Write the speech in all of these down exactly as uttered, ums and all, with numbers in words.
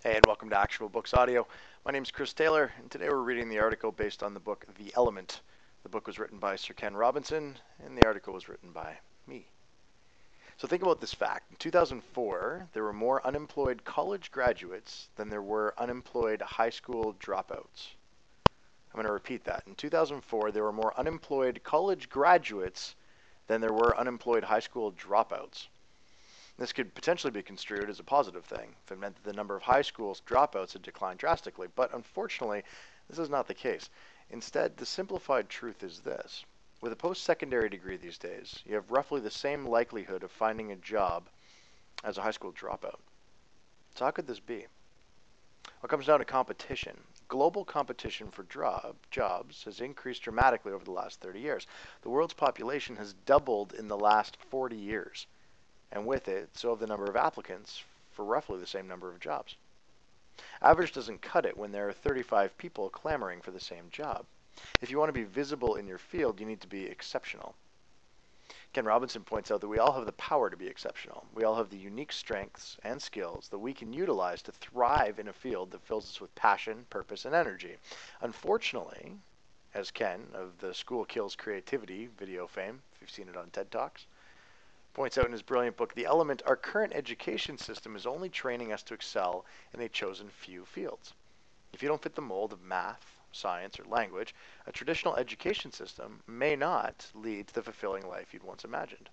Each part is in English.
Hey, and welcome to Actual Books Audio. My name is Chris Taylor, and today we're reading the article based on the book The Element. The book was written by Sir Ken Robinson, and the article was written by me. So think about this fact. In two thousand four, there were more unemployed college graduates than there were unemployed high school dropouts. I'm going to repeat that. In two thousand four, there were more unemployed college graduates than there were unemployed high school dropouts. This could potentially be construed as a positive thing if it meant that the number of high school dropouts had declined drastically, but unfortunately, this is not the case. Instead, the simplified truth is this. With a post-secondary degree these days, you have roughly the same likelihood of finding a job as a high school dropout. So how could this be? Well, it comes down to competition. Global competition for job, jobs has increased dramatically over the last thirty years. The world's population has doubled in the last forty years. And with it, so have the number of applicants for roughly the same number of jobs. Average doesn't cut it when there are thirty-five people clamoring for the same job. If you want to be visible in your field, you need to be exceptional. Ken Robinson points out that we all have the power to be exceptional. We all have the unique strengths and skills that we can utilize to thrive in a field that fills us with passion, purpose, and energy. Unfortunately, as Ken of the School Kills Creativity video fame, if you've seen it on TED Talks, points out in his brilliant book, The Element, our current education system is only training us to excel in a chosen few fields. If you don't fit the mold of math, science, or language, a traditional education system may not lead to the fulfilling life you'd once imagined.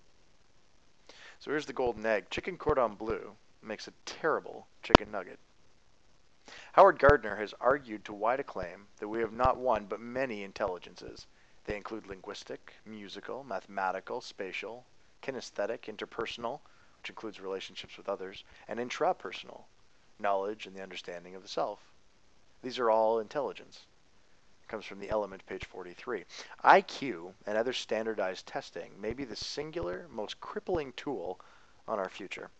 So here's the golden egg. Chicken cordon bleu makes a terrible chicken nugget. Howard Gardner has argued to wide acclaim that we have not one but many intelligences. They include linguistic, musical, mathematical, spatial, kinesthetic, interpersonal, which includes relationships with others, and intrapersonal, knowledge and the understanding of the self. These are all intelligence. It comes from The Element, page forty-three. I Q and other standardized testing may be the singular, most crippling tool on our future.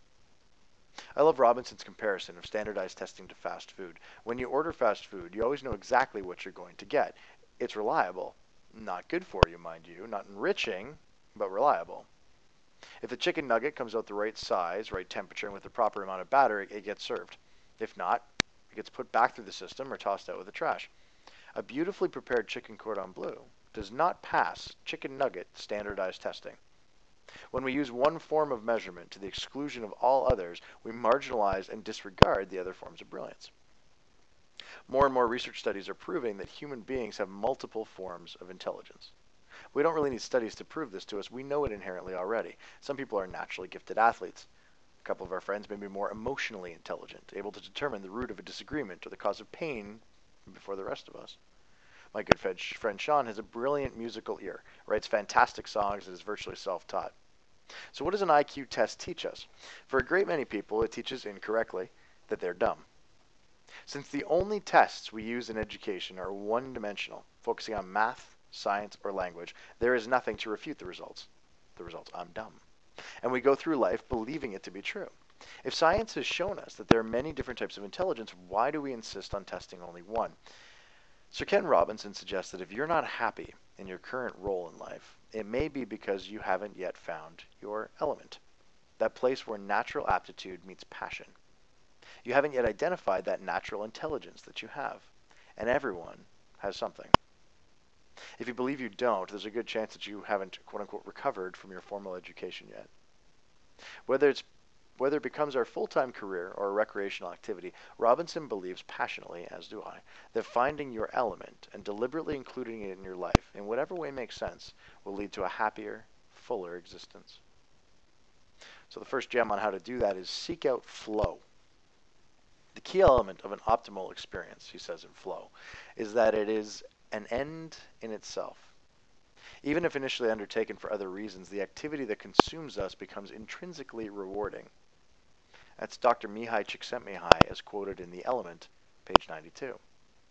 I love Robinson's comparison of standardized testing to fast food. When you order fast food, you always know exactly what you're going to get. It's reliable. Not good for you, mind you. Not enriching, but reliable. If the chicken nugget comes out the right size, right temperature, and with the proper amount of batter, it, it gets served. If not, it gets put back through the system or tossed out with the trash. A beautifully prepared chicken cordon bleu does not pass chicken nugget standardized testing. When we use one form of measurement to the exclusion of all others, we marginalize and disregard the other forms of brilliance. More and more research studies are proving that human beings have multiple forms of intelligence. We don't really need studies to prove this to us. We know it inherently already. Some people are naturally gifted athletes. A couple of our friends may be more emotionally intelligent, able to determine the root of a disagreement or the cause of pain before the rest of us. My good friend Sean has a brilliant musical ear, writes fantastic songs, and is virtually self-taught. So what does an I Q test teach us? For a great many people, it teaches incorrectly that they're dumb. Since the only tests we use in education are one-dimensional, focusing on math, science, or language, there is nothing to refute the results. The results, I'm dumb. And we go through life believing it to be true. If science has shown us that there are many different types of intelligence, why do we insist on testing only one? Sir Ken Robinson suggests that if you're not happy in your current role in life, it may be because you haven't yet found your element, that place where natural aptitude meets passion. You haven't yet identified that natural intelligence that you have, and everyone has something. If you believe you don't, there's a good chance that you haven't, quote-unquote, recovered from your formal education yet. Whether it's whether it becomes our full-time career or a recreational activity, Robinson believes passionately, as do I, that finding your element and deliberately including it in your life, in whatever way makes sense, will lead to a happier, fuller existence. So the first gem on how to do that is seek out flow. The key element of an optimal experience, he says in Flow, is that it is an end in itself. Even if initially undertaken for other reasons, the activity that consumes us becomes intrinsically rewarding. That's Doctor Mihai Csikszentmihalyi, as quoted in The Element, page ninety-two.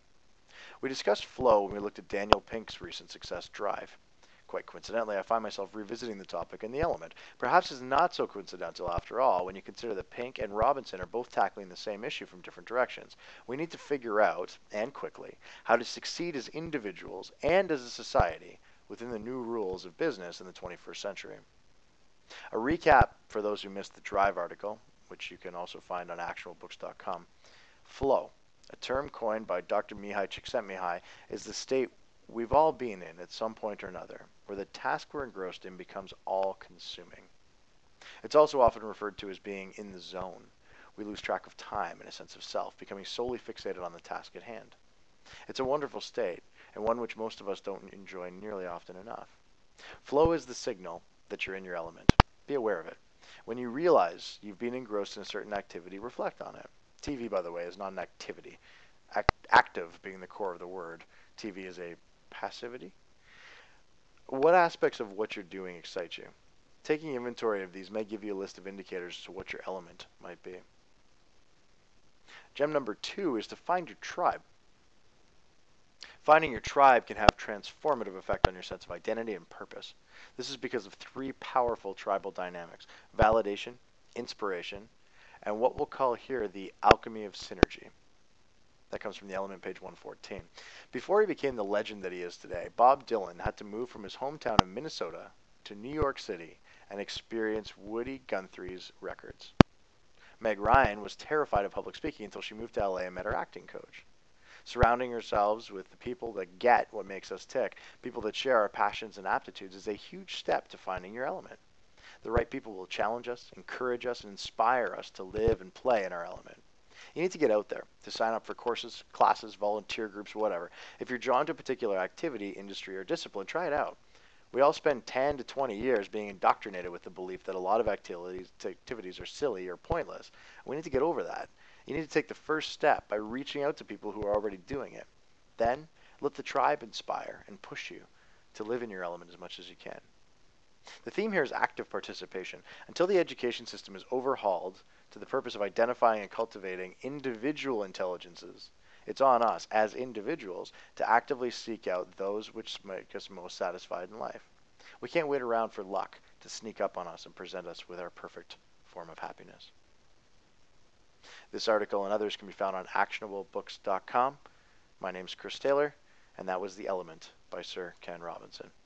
We discussed flow when we looked at Daniel Pink's recent success, Drive. Quite coincidentally, I find myself revisiting the topic in The Element. Perhaps it's not so coincidental after all when you consider that Pink and Robinson are both tackling the same issue from different directions. We need to figure out, and quickly, how to succeed as individuals and as a society within the new rules of business in the twenty-first century. A recap for those who missed the Drive article, which you can also find on actual books dot com. Flow, a term coined by Doctor Mihai Csikszentmihalyi, is the state we've all been in at some point or another, where the task we're engrossed in becomes all-consuming. It's also often referred to as being in the zone. We lose track of time and a sense of self, becoming solely fixated on the task at hand. It's a wonderful state, and one which most of us don't enjoy nearly often enough. Flow is the signal that you're in your element. Be aware of it. When you realize you've been engrossed in a certain activity, reflect on it. T V, by the way, is not an activity. Act- active being the core of the word. T V is a passivity. What aspects of what you're doing excite you? Taking inventory of these may give you a list of indicators as to what your element might be. Gem number two is to find your tribe. Finding your tribe can have transformative effect on your sense of identity and purpose. This is because of three powerful tribal dynamics: validation, inspiration, and what we'll call here the alchemy of synergy. That comes from the Element, page one fourteen. Before he became the legend that he is today, Bob Dylan had to move from his hometown of Minnesota to New York City and experience Woody Guthrie's records. Meg Ryan was terrified of public speaking until she moved to L A and met her acting coach. Surrounding ourselves with the people that get what makes us tick, people that share our passions and aptitudes, is a huge step to finding your element. The right people will challenge us, encourage us, and inspire us to live and play in our element. You need to get out there, to sign up for courses, classes, volunteer groups, whatever. If you're drawn to a particular activity, industry, or discipline, try it out. We all spend ten to twenty years being indoctrinated with the belief that a lot of activities, activities are silly or pointless. We need to get over that. You need to take the first step by reaching out to people who are already doing it. Then, let the tribe inspire and push you to live in your element as much as you can. The theme here is active participation. Until the education system is overhauled to the purpose of identifying and cultivating individual intelligences, it's on us as individuals to actively seek out those which make us most satisfied in life. We can't wait around for luck to sneak up on us and present us with our perfect form of happiness. This article and others can be found on actionable books dot com. My name is Chris Taylor, and that was The Element by Sir Ken Robinson.